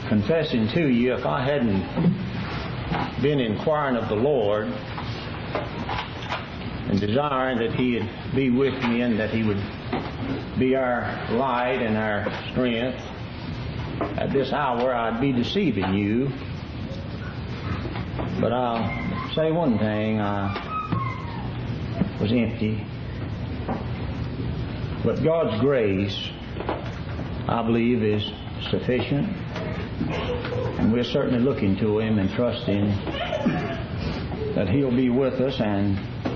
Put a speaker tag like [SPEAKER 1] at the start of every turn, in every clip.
[SPEAKER 1] confessing to you, if I hadn't been inquiring of the Lord and desiring that He'd be with me and that He would be our light and our strength, at this hour I'd be deceiving you. But I'll say one thing, I was empty. But God's grace, I believe, is sufficient. And we're certainly looking to Him and trusting that He'll be with us. And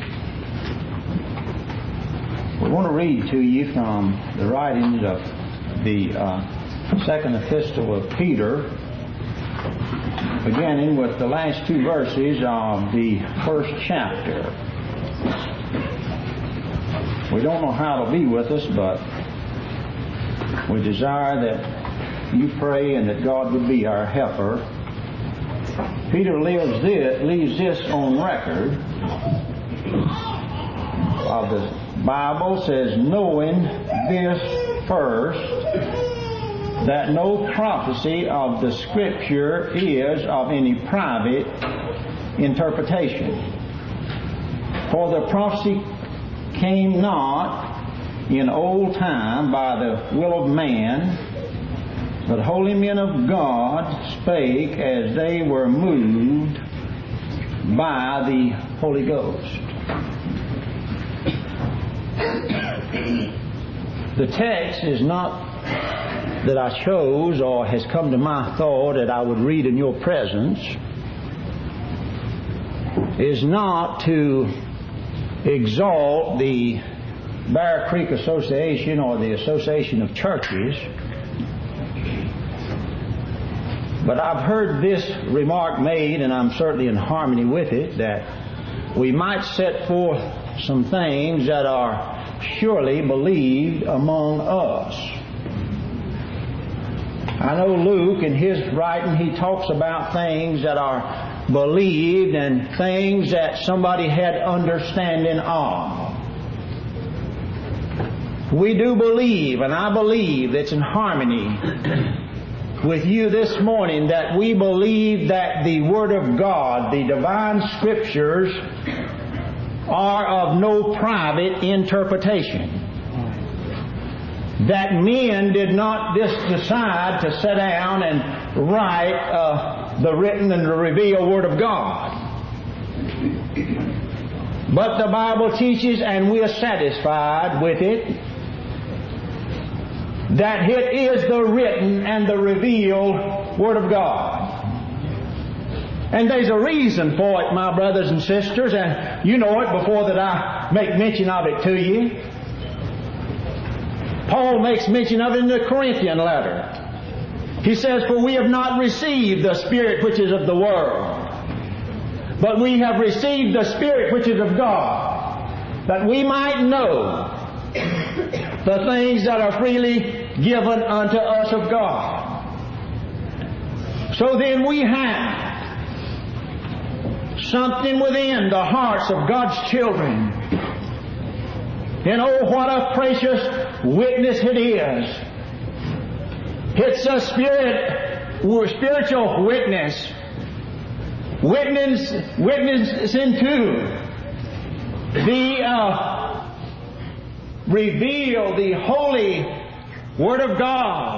[SPEAKER 1] we want to read to you from the writings of the second epistle of Peter, beginning with the last two verses of the first chapter. We don't know how it'll be with us, but we desire that you pray and that God would be our helper. Peter leaves this on record of the Bible, says, knowing this first, that no prophecy of the Scripture is of any private interpretation. For the prophecy came not in old time by the will of man, but holy men of God spake as they were moved by the Holy Ghost. The text is not that I chose or has come to my thought that I would read in your presence, is not to exalt the Bear Creek Association or the Association of Churches. But I've heard this remark made, and I'm certainly in harmony with it, that we might set forth some things that are surely believed among us. I know Luke, in his writing, he talks about things that are believed and things that somebody had understanding of. We do believe, and I believe it's in harmony with you this morning, that we believe that the Word of God, the divine Scriptures, are of no private interpretation. That men did not just decide to sit down and write the written and the revealed Word of God. But the Bible teaches, and we are satisfied with it, that it is the written and the revealed Word of God. And there's a reason for it, my brothers and sisters, and you know it before that I make mention of it to you. Paul makes mention of it in the Corinthian letter. He says, for we have not received the Spirit which is of the world, but we have received the Spirit which is of God, that we might know the things that are freely given unto us of God. So then we have something within the hearts of God's children. And oh, what a precious witness it is. It's a spiritual witness. Witnessing to the revealed, the holy Word of God.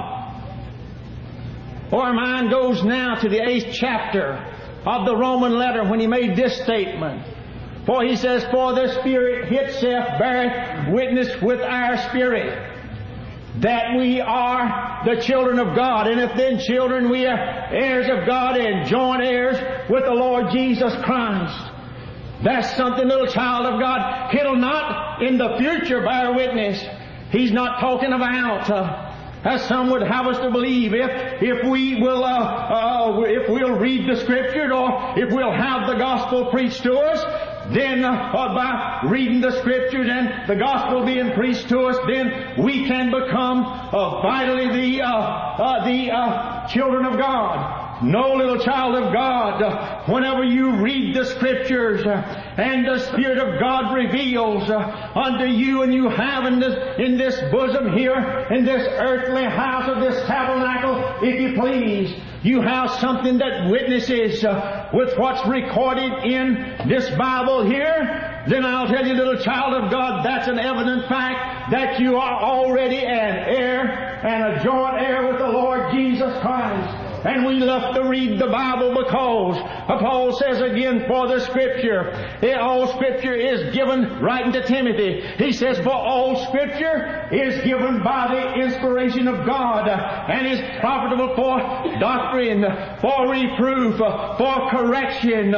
[SPEAKER 1] Our mind goes now to the 8th chapter of the Roman letter when he made this statement. For he says, for the Spirit itself beareth witness with our spirit that we are the children of God. And if then children, we are heirs of God and joint heirs with the Lord Jesus Christ. That's something, little child of God. It'll not in the future bear witness. He's not talking about as some would have us to believe, if we'll read the Scriptures or if we'll have the gospel preached to us, then by reading the Scriptures and the gospel being preached to us, then we can become vitally the children of God. No, little child of God, whenever you read the Scriptures and the Spirit of God reveals unto you, and you have in this bosom here, in this earthly house of this tabernacle, if you please, you have something that witnesses with what's recorded in this Bible here, then I'll tell you, little child of God, that's an evident fact that you are already an heir and a joint heir with the Lord Jesus Christ. And we love to read the Bible because Paul says again, for the Scripture, all Scripture is given, writing to Timothy, he says, for all Scripture is given by the inspiration of God and is profitable for doctrine, for reproof, for correction,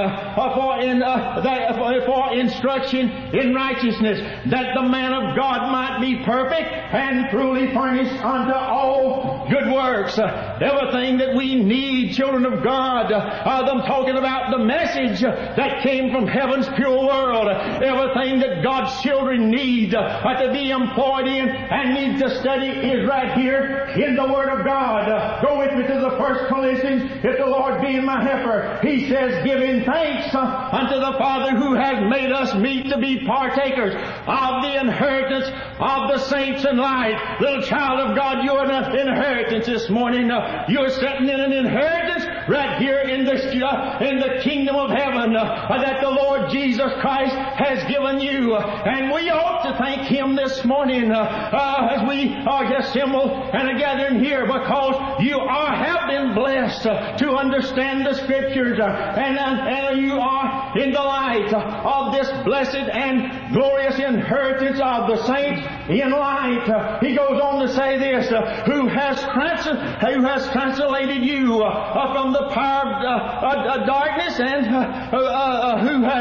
[SPEAKER 1] for instruction in righteousness, that the man of God might be perfect and truly furnished unto all good works. Everything that we need, children of God, I'm talking about the message that came from heaven's pure world. Everything that God's children need to be employed in and need to study is right here in the Word of God. Go with me to the 1 Corinthians, if the Lord be my helper. He says, giving thanks unto the Father who has made us meet to be partakers of the inheritance of the saints in light. Little child of God, you're an inheritance this morning. You're sitting in an inheritance right here in the kingdom of heaven that the Lord Jesus Christ has given you. And we ought to thank Him this morning as we are assembled and are gathering here, because you have been blessed to understand the Scriptures and you are in the light of this blessed and glorious inheritance of the saints in light. He goes on to say this, who has translated you from the power of darkness, and who has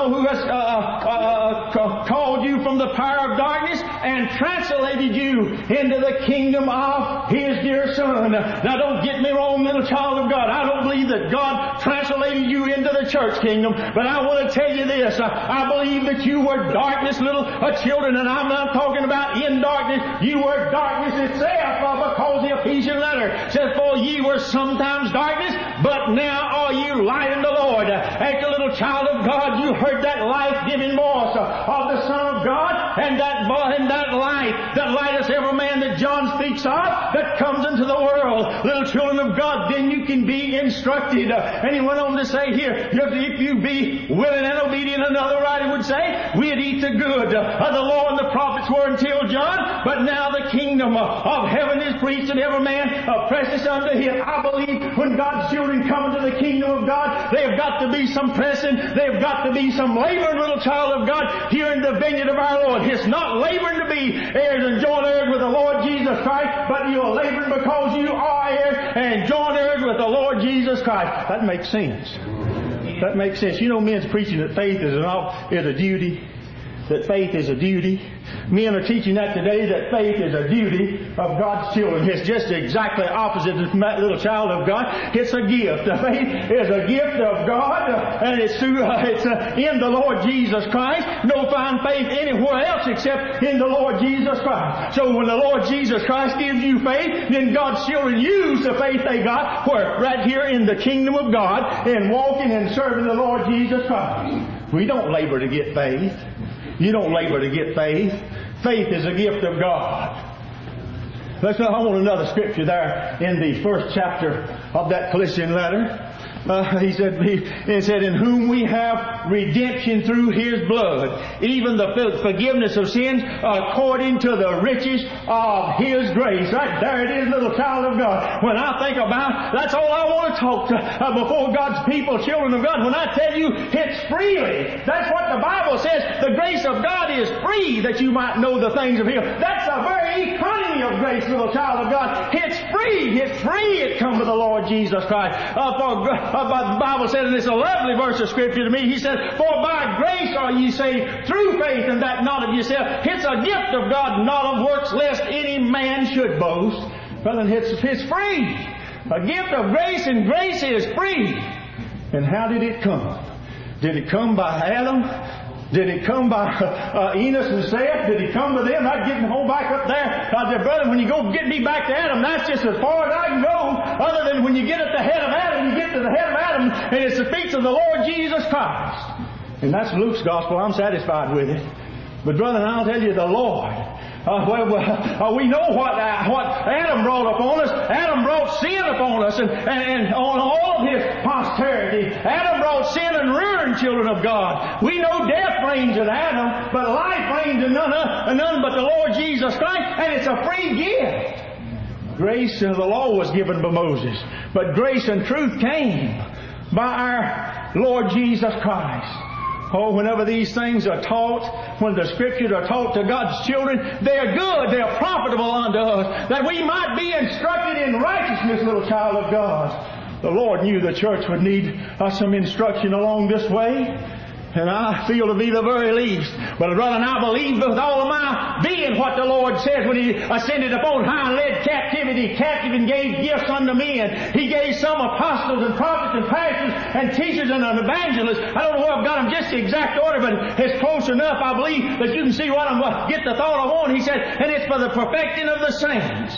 [SPEAKER 1] called you from the power of darkness and translated you into the kingdom of His dear Son. Now don't get me wrong, little child of God. I don't believe that God translated you into the church kingdom, but I want to tell you this. I believe that you were darkness, little children, and I'm not talking about in darkness. You were darkness itself, because the Ephesian letter says, for ye were sometimes darkness, but now are you light in the Lord. As a little child of God, you heard that life-giving voice of the Son of God, and that light that lighteth every man that John speaks of, that comes into the world. Little children of God, then you can be instructed. And he went on to say here, if you be willing and obedient, another writer would say, we'd eat the good. The law and the prophets were until John, but now the kingdom of heaven is preached, and every man presses unto Him. I believe when God's children come into the kingdom of God, they've got to be some pressing, they've got to be some laboring, little child of God, here in the vineyard of our Lord. It's not laboring to be heirs and joint heirs with the Lord Jesus Christ, but you are laboring because you are heirs and joint heirs with the Lord Jesus Christ. That makes sense. That makes sense. You know, men's preaching that faith is a duty. That faith is a duty. Men are teaching that today, that faith is a duty of God's children. It's just exactly opposite to that little child of God. It's a gift. Faith is a gift of God, and it's in the Lord Jesus Christ. No find faith anywhere else except in the Lord Jesus Christ. So when the Lord Jesus Christ gives you faith, then God's children use the faith they got where? Right here in the kingdom of God, and walking and serving the Lord Jesus Christ. We don't labor to get faith. You don't labor to get faith. Faith is a gift of God. I want another scripture there in the first chapter of that Colossian letter. He said, in whom we have redemption through His blood, even the forgiveness of sins according to the riches of His grace. Right there it is, little child of God. When I think about, that's all I want to talk to before God's people, children of God. When I tell you it's freely, that's what the Bible says. The grace of God is free, that you might know the things of Him. That's the very economy of grace, little child of God. It's free. It's free. It comes to the Lord Jesus Christ. The Bible says, and it's a lovely verse of Scripture to me, He said, for by grace are ye saved through faith, and that not of yourself. It's a gift of God, not of works, lest any man should boast. Brother, it's free. A gift of grace, and grace is free. And how did it come? Did it come by Adam? Did it come by Enos and Seth? Did it come to them? I'd get home back up there. I said, brother, when you go get me back to Adam, that's just as far as I can go. Other than when you get at the head of Adam, you get to the head of Adam, and it's the feet of the Lord Jesus Christ. And that's Luke's gospel. I'm satisfied with it. But brother, I'll tell you, the Lord We know what Adam brought upon us. Adam brought sin upon us and on all of his posterity. Adam brought sin and ruin, children of God. We know death reigns in Adam, but life reigns in none but the Lord Jesus Christ, and it's a free gift. Grace and the law was given by Moses, but grace and truth came by our Lord Jesus Christ. Oh, whenever these things are taught, when the Scriptures are taught to God's children, they're good, they're profitable unto us, that we might be instructed in righteousness, little child of God. The Lord knew the church would need some instruction along this way. And I feel to be the very least. But brother, and I believe with all of my being what the Lord says when He ascended upon high and led captivity captive and gave gifts unto men. He gave some apostles and prophets and pastors and teachers and evangelists. I don't know where I've got them just the exact order, but it's close enough, I believe, that you can see what I'm get the thought I want. He said, and it's for the perfecting of the saints,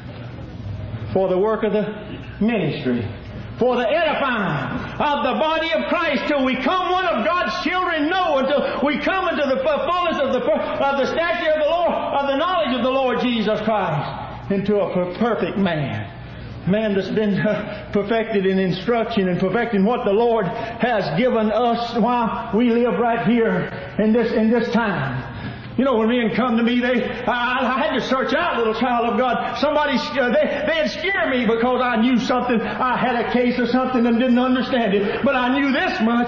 [SPEAKER 1] for the work of the ministry, for the edifying of the body of Christ, till we come one of God's children, know, until we come into the fullness of the stature of the Lord, of the knowledge of the Lord Jesus Christ, into a perfect man. Man that's been perfected in instruction and perfecting what the Lord has given us while we live right here in this time. You know, when men come to me, I had to search out, little child of God. Somebody, they'd scare me because I knew something. I had a case of something and didn't understand it. But I knew this much.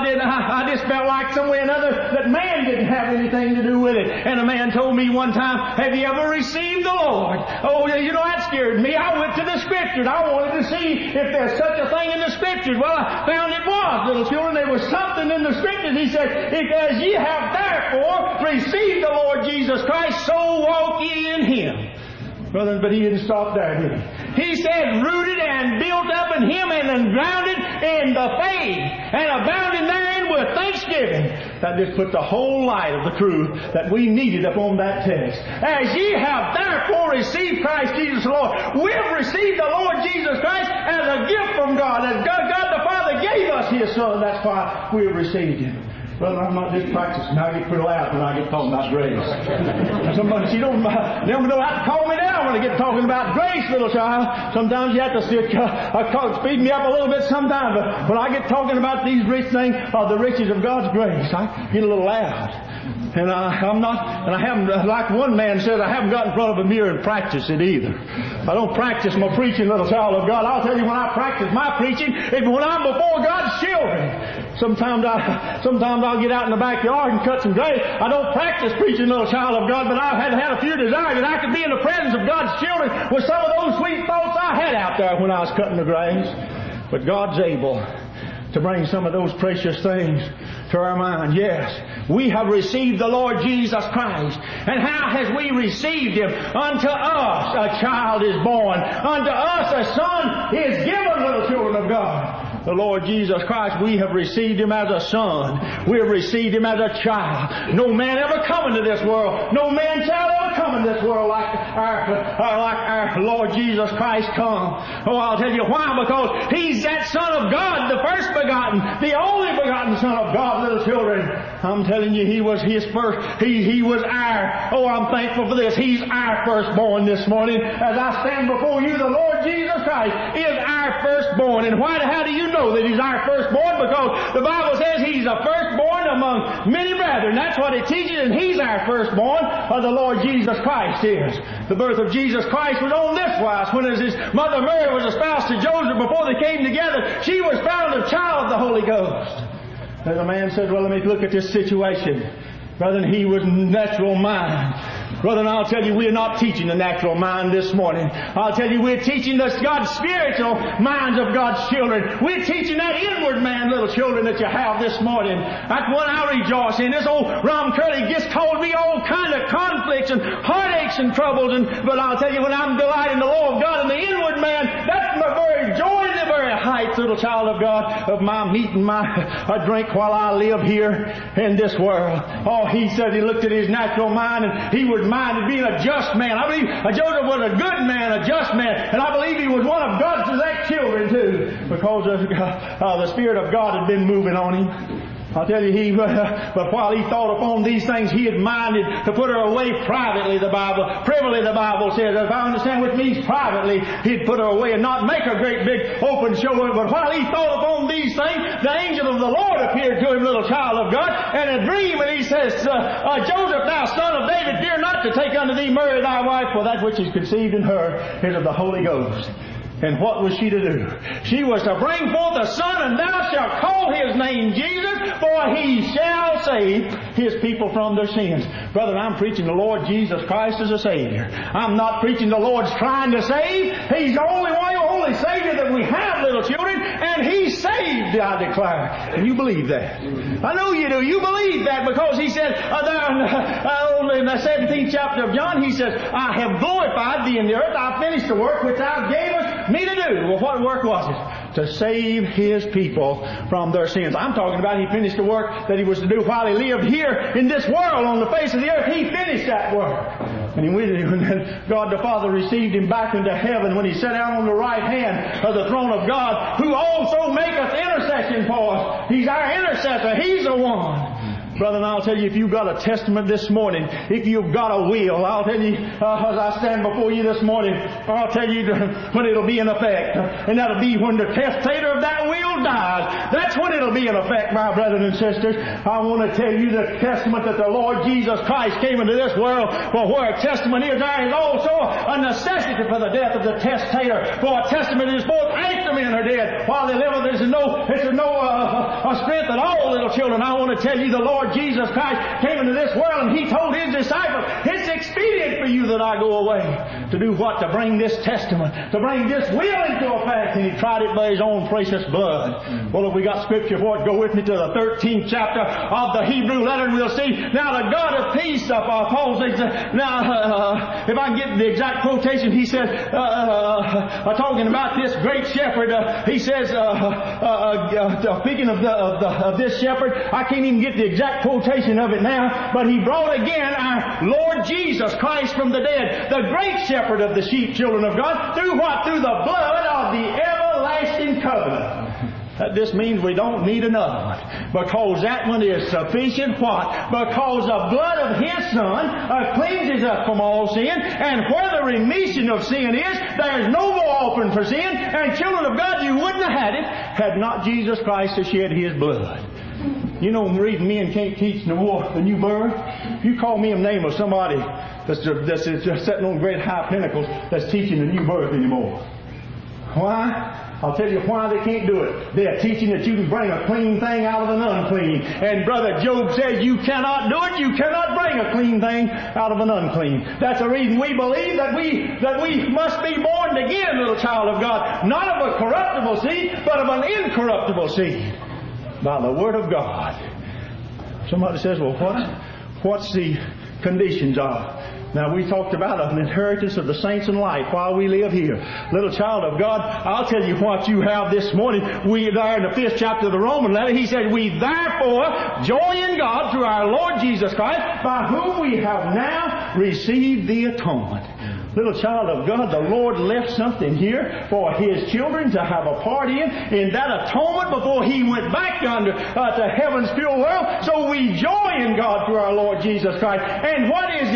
[SPEAKER 1] I just felt like some way or another that man didn't have anything to do with it. And a man told me one time, have you ever received the Lord? Oh, you know, that scared me. I went to the Scriptures. I wanted to see if there's such a thing in the Scriptures. Well, I found it was, little children. There was something in the Scriptures. He said, because ye have therefore received the Lord Jesus Christ, so walk ye in Him. Brother, but He didn't stop there, did He? He said, rooted and built up in Him and grounded in the faith and abounding therein with thanksgiving. That just put the whole light of the truth that we needed upon that text. As ye have therefore received Christ Jesus the Lord. We've received the Lord Jesus Christ as a gift from God. As God the Father gave us His Son. That's why we've received Him. Brother, I'm not just practicing. I get pretty loud when I get talking about grace. Somebody, you don't have to calm me down when I get talking about grace, little child. Sometimes you have to speed me up a little bit sometimes. But when I get talking about these rich things, the riches of God's grace, I get a little loud. And I haven't, like one man says, I haven't got in front of a mirror and practiced it either. I don't practice my preaching, little child of God. I'll tell you when I practice my preaching, it's when I'm before God's children. Sometimes I'll get out in the backyard and cut some grass. I don't practice preaching, little child of God, but I've had a few desires that I could be in the presence of God's children with some of those sweet thoughts I had out there when I was cutting the grass. But God's able to bring some of those precious things to our mind. Yes, we have received the Lord Jesus Christ. And how has we received Him? Unto us a child is born. Unto us a son is given, little children of God. The Lord Jesus Christ, we have received Him as a son. We have received Him as a child. No man ever come into this world. No man shall ever come into this world like our Lord Jesus Christ come. Oh, I'll tell you why. Because He's that Son of God, the first begotten, the only begotten Son of God, little children. I'm telling you, He was His first. He was our. Oh, I'm thankful for this. He's our firstborn this morning. As I stand before you, the Lord Jesus Christ is our firstborn. And how do you know that He's our firstborn? Because the Bible says He's the firstborn among many brethren. That's what it teaches, and He's our firstborn. The Lord Jesus Christ is. The birth of Jesus Christ was on this wise. When His mother Mary was espoused to Joseph, before they came together, she was found a child of the Holy Ghost. And the man said, well, let me look at this situation. Brother, he was natural mind. Brother, and I'll tell you, we're not teaching the natural mind this morning. I'll tell you, we're teaching God's spiritual minds of God's children. We're teaching that inward man, little children, that you have this morning. That's what I rejoice in. This old Ron Curley just told me all kind of conflicts and heartaches and troubles. But I'll tell you, when I'm delighting the law of God and the inward man, that's my very joy and the very height, little child of God, of my meat and my drink while I live here in this world. Oh, he said he looked at his natural mind and he was minded being a just man. I believe Joseph was a good man, a just man, and I believe he was one of God's elect children too, because the Spirit of God had been moving on him. I'll tell you, but while he thought upon these things, he had minded to put her away privately, the Bible. Privily, the Bible says. If I understand what it means privately, he'd put her away and not make a great big open show of it. But while he thought upon these things, the angel of the Lord appeared to him, little child of God, in a dream, and he says, Joseph, thou son of David, fear not to take unto thee Mary thy wife, for that which is conceived in her is of the Holy Ghost. And what was she to do? She was to bring forth a son, and thou shalt call his name Jesus, for he shall save his people from their sins. Brother, I'm preaching the Lord Jesus Christ as a Savior. I'm not preaching the Lord's trying to save. He's the only one, only Savior that we have, little children, and He saved, I declare. And you believe that. I know you do. You believe that because He said, in the 17th chapter of John, He says, I have glorified Thee in the earth. I finished the work which Thou gavest me to do. Well, what work was it? To save His people from their sins. I'm talking about He finished the work that He was to do while He lived here in this world on the face of the earth. He finished that work. And when God the Father received Him back into heaven, when He sat down on the right hand of the throne of God, who also maketh intercession for us. He's our intercessor. He's the one. Brother, and I'll tell you, if you've got a testament this morning, if you've got a will, I'll tell you, as I stand before you this morning, I'll tell you when it'll be in effect. And that'll be when the testator of that will dies. That's when it'll be in effect, my brothers and sisters. I want to tell you the testament that the Lord Jesus Christ came into this world. For where a testament is, there is also a necessity for the death of the testator. For a testament is both after men are dead. While they live, there's no strength at all, little children. I want to tell you the Lord Jesus Christ came into this world and He told His disciples, it's expedient for you that I go away. To do what? To bring this testament, to bring this will into effect. And He tried it by His own precious blood. Well, if we got scripture for it, go with me to the 13th chapter of the Hebrew letter and we'll see. Now the God of peace, Paul says, if I can get the exact quotation, he says, talking about this great shepherd, he says, speaking of this shepherd, I can't even get the exact quotation of it now, but He brought again our Lord Jesus Christ from the dead, the great shepherd of the sheep, children of God, through what? Through the blood of the everlasting covenant. This means we don't need another one, because that one is sufficient. What? Because the blood of His Son cleanses us from all sin, and where the remission of sin is, there is no more offering for sin. And children of God, you wouldn't have had it had not Jesus Christ shed His blood. You know, reading men can't teach the new birth. If you call me a name of somebody that's just sitting on great high pinnacles that's teaching the new birth anymore. Why? I'll tell you why they can't do it. They are teaching that you can bring a clean thing out of an unclean. And Brother Job says you cannot do it. You cannot bring a clean thing out of an unclean. That's the reason we believe that we must be born again, little child of God. Not of a corruptible seed, but of an incorruptible seed. By the Word of God. Somebody says, well, what's the conditions of? Now, we talked about an inheritance of the saints in life while we live here. Little child of God, I'll tell you what you have this morning. We there in the 5th chapter of the Roman letter, he said, we therefore joy in God through our Lord Jesus Christ, by whom we have now received the atonement. Little child of God, the Lord left something here for His children to have a part in that atonement before He went back yonder to heaven's pure world. So we joy in God through our Lord Jesus Christ. And what is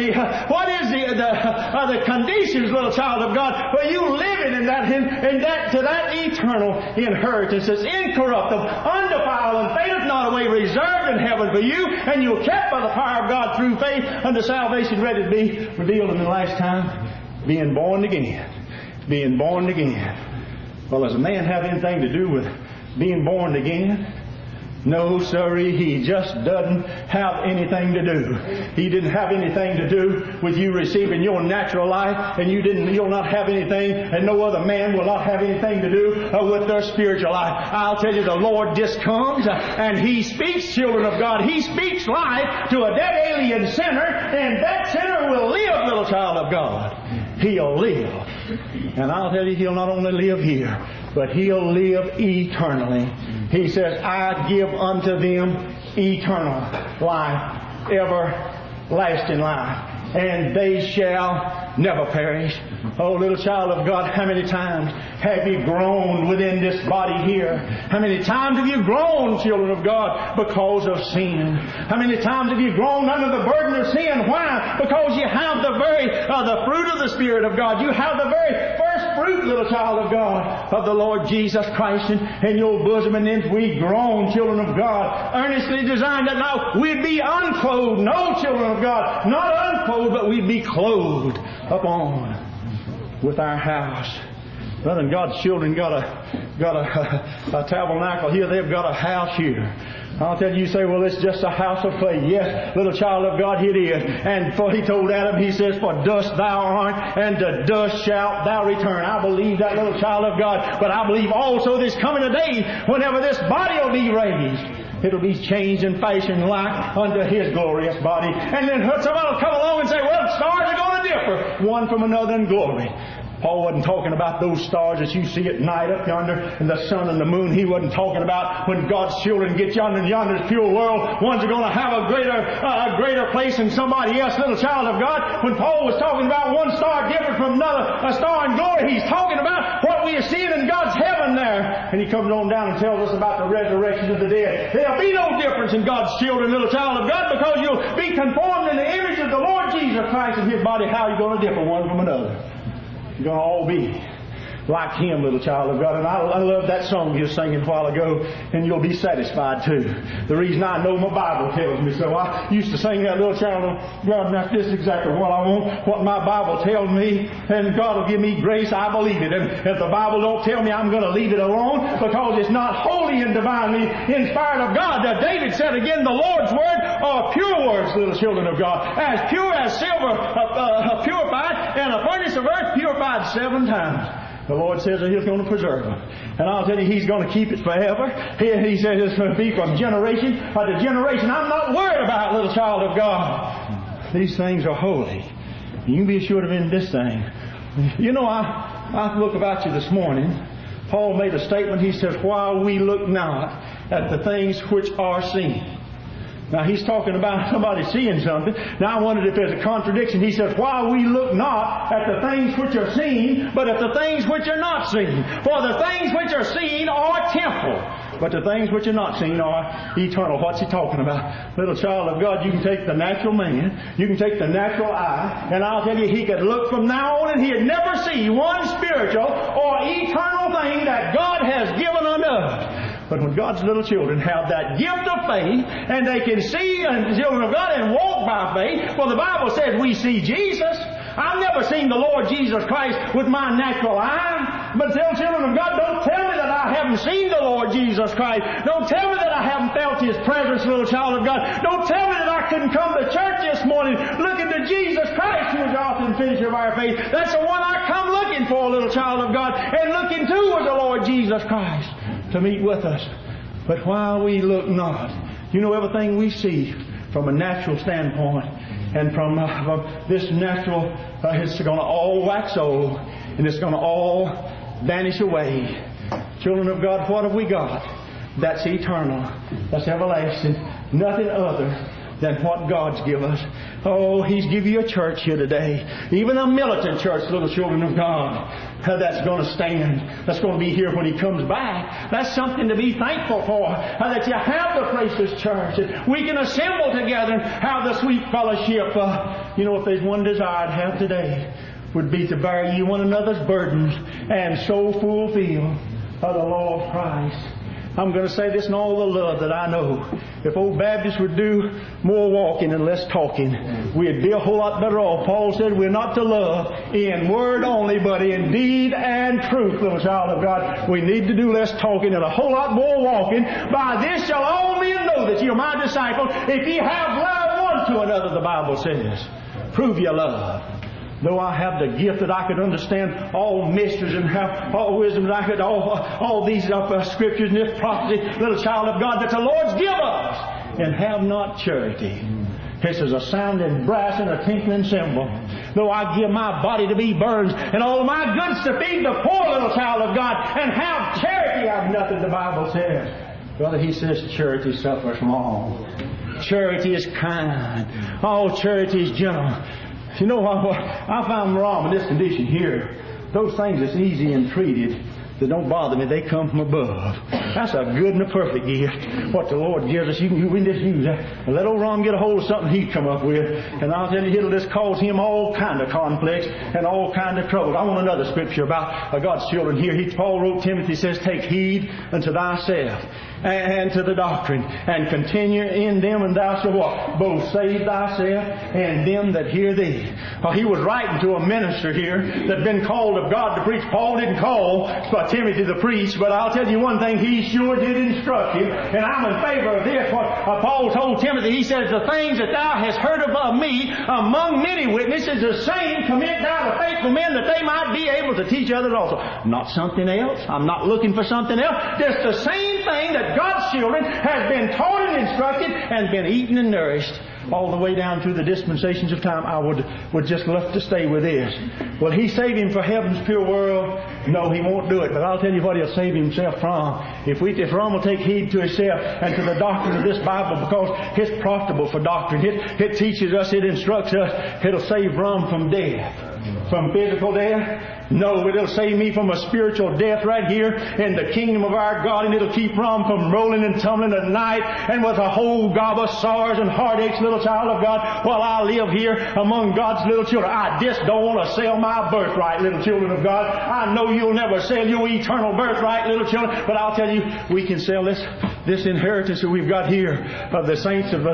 [SPEAKER 1] the conditions, little child of God, for you living in that to that eternal inheritance that's incorruptible, undefiled, and fadeth not away, reserved in heaven for you, and you're kept by the power of God through faith unto salvation, ready to be revealed in the last time. Being born again. Being born again. Well, does a man have anything to do with being born again? No, sirree, he just doesn't have anything to do. He didn't have anything to do with you receiving your natural life, and you'll not have anything, and no other man will not have anything to do with their spiritual life. I'll tell you, the Lord just comes and He speaks, children of God. He speaks life to a dead alien sinner, and that sinner will live, little child of God. He'll live. And I'll tell you, he'll not only live here, but he'll live eternally. He says, I give unto them eternal life, everlasting life. and they shall never perish. Oh, little child of God, how many times have you groaned within this body here? How many times have you groaned, children of God, because of sin? How many times have you groaned under the burden of sin? Why? Because you have the fruit of the Spirit of God. You have the very first fruit, little child of God, of the Lord Jesus Christ in your bosom. And then we groan, children of God, earnestly designed that now we'd be unclothed. No, children of God, not unclothed, but we'd be clothed upon with our house. Brother, and God's children got a tabernacle here. They've got a house here. I'll tell you, say, well, it's just a house of clay. Yes, little child of God, it is. And for He told Adam, He says, for dust thou art, and to dust shalt thou return. I believe that, little child of God. But I believe also there's coming a day whenever this body will be raised. It'll be changed and fashioned like unto His glorious body. And then somebody will come along and say, well, stars are going to differ one from another in glory. Paul wasn't talking about those stars that you see at night up yonder, and the sun and the moon. He wasn't talking about when God's children get yonder's pure world. One's are going to have a greater place than somebody else, little child of God. When Paul was talking about one star different from another, a star in glory, he's talking about what we are seeing in God's heaven there. And he comes on down and tells us about the resurrection of the dead. There'll be no difference in God's children, little child of God, because you'll be conformed in the image of the Lord Jesus Christ and His body. How are you going to differ one from another? You're going to all be like Him, little child of God. And I love that song you were singing a while ago, and you'll be satisfied too. The reason I know my Bible tells me so. I used to sing that, little child of God, and that's just exactly what I want, what my Bible tells me, and God will give me grace. I believe it. And if the Bible don't tell me, I'm going to leave it alone, because it's not holy and divinely inspired of God. That David said again, the Lord's word are pure words, little children of God, as pure as silver purified, and a furnace of earth purified 7 times. The Lord says that He's going to preserve them. And I'll tell you, He's going to keep it forever. He says it's going to be from generation to generation. I'm not worried about, little child of God. These things are holy. You can be assured of in this thing. You know, I look about you this morning. Paul made a statement. He says, while we look not at the things which are seen. Now, he's talking about somebody seeing something. Now, I wondered if there's a contradiction. He says, while we look not at the things which are seen, but at the things which are not seen. For the things which are seen are temporal, but the things which are not seen are eternal. What's he talking about? Little child of God, you can take the natural man, you can take the natural eye, and I'll tell you, he could look from now on and he'd never see one spiritual or eternal thing that God has given unto us. But when God's little children have that gift of faith, and they can see the children of God and walk by faith, well, the Bible says we see Jesus. I've never seen the Lord Jesus Christ with my natural eye. But tell children of God, don't tell me that I haven't seen the Lord Jesus Christ. Don't tell me that I haven't felt His presence, little child of God. Don't tell me that I couldn't come to church this morning looking to Jesus Christ, who is the author and finisher of our faith. That's the one I come looking for, little child of God. And looking to was the Lord Jesus Christ to meet with us. But while we look not, you know, everything we see from a natural standpoint and from this natural, it's going to all wax old and it's going to all vanish away. Children of God, what have we got? That's eternal. That's everlasting. Nothing other than what God's given us. Oh, He's given you a church here today. Even a militant church, little children of God. That's going to stand. That's going to be here when He comes back. That's something to be thankful for. That you have the precious church. We can assemble together and have the sweet fellowship. You know, if there's one desire I'd have today, would be to bear you one another's burdens and so fulfill the law of Christ. I'm going to say this in all the love that I know. If old Baptists would do more walking and less talking, we'd be a whole lot better off. Paul said we're not to love in word only, but in deed and truth, little child of God. We need to do less talking and a whole lot more walking. By this shall all men know that you're my disciples, if ye have love one to another, the Bible says. Prove your love. Though I have the gift that I could understand all mysteries and have all wisdom, that I could all these scriptures and this prophecy, little child of God, that the Lord's give us, and have not charity. This is a sounding brass and a tinkling cymbal. Though I give my body to be burned and all of my goods to feed the poor, little child of God, and have charity, I have nothing, the Bible says. Brother, he says charity suffers long. Charity is kind. Oh, charity is gentle. You know what? I found wrong with this condition here. Those things that's easy and treated, that don't bother me, they come from above. That's a good and a perfect gift. What the Lord gives us, we can just use that. Let old Ron get a hold of something he's come up with, and I'll tell you, it'll just cause him all kind of conflicts and all kind of troubles. I want another scripture about God's children here. Paul wrote Timothy, says, take heed unto thyself and to the doctrine, and continue in them, and thou shalt what? Both save thyself and them that hear thee. He was writing to a minister here that had been called of God to preach. Paul didn't call Timothy to preach, but I'll tell you one thing, he sure did instruct him, and I'm in favor of this. What Paul told Timothy, he says, the things that thou hast heard of me among many witnesses, the same commit thou to faithful men, that they might be able to teach others also. Not something else. I'm not looking for something else. Just the same thing that God's children has been taught and instructed and been eaten and nourished all the way down through the dispensations of time. I would just love to stay with this. Will He save him for heaven's pure world? No, He won't do it. But I'll tell you what He'll save himself from. If Ron will take heed to himself and to the doctrine of this Bible, because it's profitable for doctrine. It teaches us, it instructs us. It'll save Ron from death. From physical death? No, it'll save me from a spiritual death right here in the kingdom of our God, and it'll keep Ron from rolling and tumbling at night and with a whole gob of sorrows and heartaches, little child of God, while I live here among God's little children. I just don't want to sell my birthright, little children of God. I know you'll never sell your eternal birthright, little children, but I'll tell you, we can sell this inheritance that we've got here of the saints in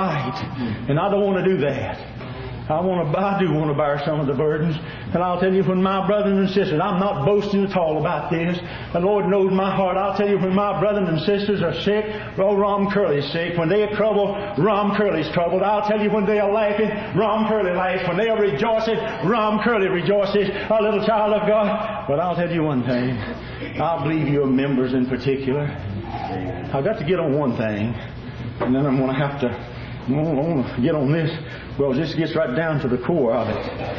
[SPEAKER 1] light. And I don't want to do that. I do want to bear some of the burdens. And I'll tell you, when my brothers and sisters, I'm not boasting at all about this. The Lord knows my heart. I'll tell you, when my brothers and sisters are sick, Ron Curley's sick. When they are troubled, Ron Curley's troubled. I'll tell you, when they are laughing, Ron Curley laughs. When they are rejoicing, Ron Curley rejoices. A little child of God. But I'll tell you one thing. I'll believe your members in particular. I've got to get on one thing, and then I'm going to have to I want to get on this. Well, this gets right down to the core of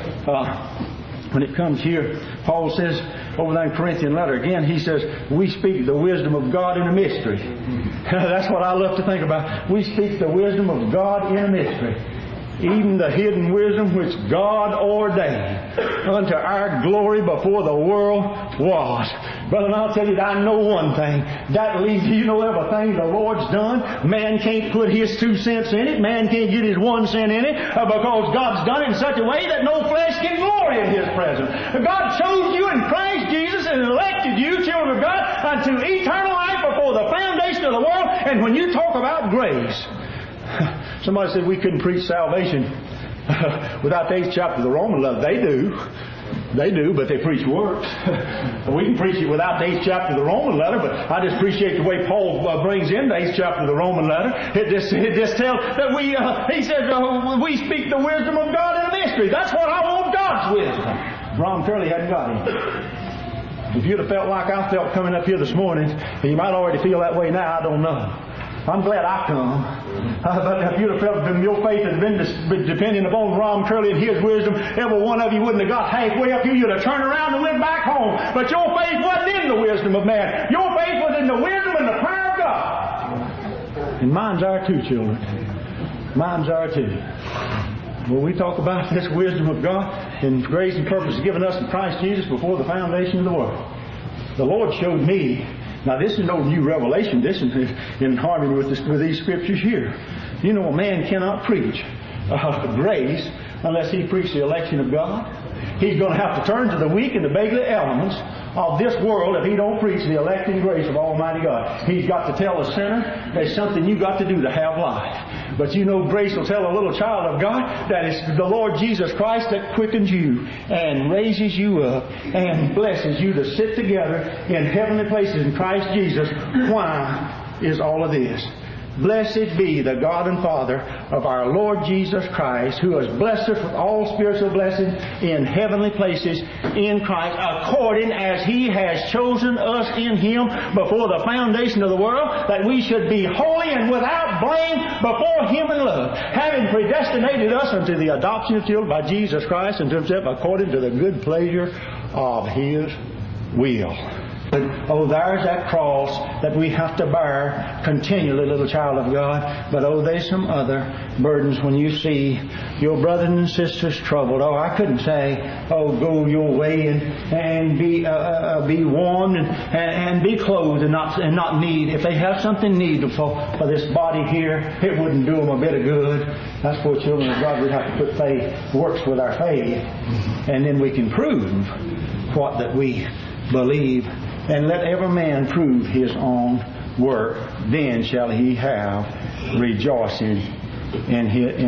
[SPEAKER 1] it. When it comes here, Paul says, over there in Corinthian letter, again, he says, we speak the wisdom of God in a mystery. That's what I love to think about. We speak the wisdom of God in a mystery. Even the hidden wisdom which God ordained unto our glory before the world was. Brother, I'll tell you, I know one thing. That leads you know everything the Lord's done. Man can't put his 2 cents in it. Man can't get his 1 cent in it because God's done it in such a way that no flesh can glory in His presence. God chose you in Christ Jesus and elected you, children of God, unto eternal life before the foundation of the world. And when you talk about grace, somebody said we couldn't preach salvation without the 8th chapter of the Roman letter. They do, but they preach works. We can preach it without the 8th chapter of the Roman letter, but I just appreciate the way Paul brings in the 8th chapter of the Roman letter. It just tells that he says, we speak the wisdom of God in a mystery. That's what I want, God's wisdom. Ron Curley hadn't got it. If you'd have felt like I felt coming up here this morning, and you might already feel that way now, I don't know. I'm glad I come. But if you'd have felt your faith had been depending upon Ron Curley and his wisdom, every one of you wouldn't have got halfway up here. You'd have turned around and went back home. But your faith wasn't in the wisdom of man. Your faith was in the wisdom and the power of God. And mine's our too, children. Mine's our too. When we talk about this wisdom of God and grace and purpose given us in Christ Jesus before the foundation of the world, the Lord showed me. Now, this is no new revelation. This is in harmony with these scriptures here. You know, a man cannot preach grace unless he preaches the election of God. He's going to have to turn to the weak and the beggarly elements of this world if he don't preach the electing grace of Almighty God. He's got to tell the sinner there's something you got to do to have life. But you know, grace will tell a little child of God that it's the Lord Jesus Christ that quickens you and raises you up and blesses you to sit together in heavenly places in Christ Jesus. Why is all of this? Blessed be the God and Father of our Lord Jesus Christ, who has blessed us with all spiritual blessings in heavenly places in Christ, according as He has chosen us in Him before the foundation of the world, that we should be holy and without blame before Him in love, having predestinated us unto the adoption of children by Jesus Christ unto Himself, according to the good pleasure of His will. Oh, there's that cross that we have to bear continually, little child of God. But oh, there's some other burdens when you see your brothers and sisters troubled. Oh, I couldn't say, oh, go your way and be warmed and be clothed and not need. If they have something needful for this body here, it wouldn't do them a bit of good. That's for children of God. We have to put faith, works with our faith, and then we can prove what that we believe. And let every man prove his own work. Then shall he have rejoicing in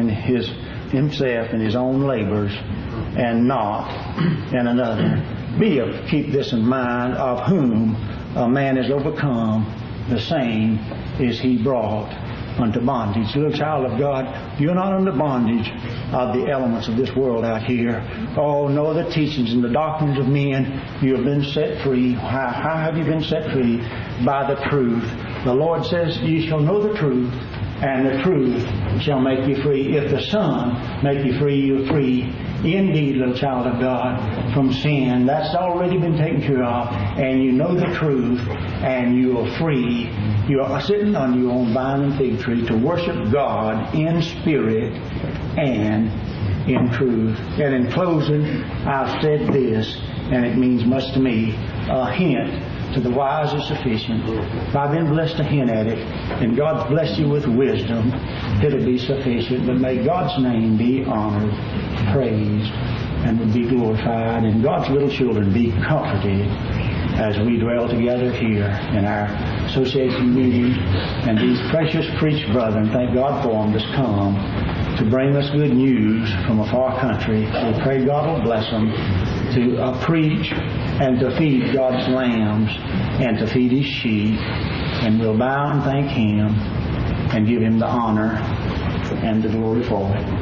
[SPEAKER 1] himself and his own labors, and not in another. Keep this in mind: of whom a man is overcome, the same is he brought unto bondage. Little child of God, you're not under bondage of the elements of this world out here. Oh, no, the teachings and the doctrines of men. You have been set free. How have you been set free? By the truth. The Lord says, you shall know the truth, and the truth shall make you free. If the Son make you free, you're free indeed, little child of God, from sin. That's already been taken care of, and you know the truth, and you are free. You are sitting on your own vine and fig tree to worship God in spirit and in truth. And in closing, I've said this, and it means much to me: a hint to the wise is sufficient. If I've been blessed to hint at it, and God's blessed you with wisdom, it'll be sufficient. But may God's name be honored, praised, and would be glorified, and God's little children be comforted as we dwell together here in our association meeting. And these precious preached brethren, thank God for them, that's come to bring us good news from a far country. We pray God will bless them to preach and to feed God's lambs and to feed His sheep. And we'll bow and thank Him and give Him the honor and the glory for it.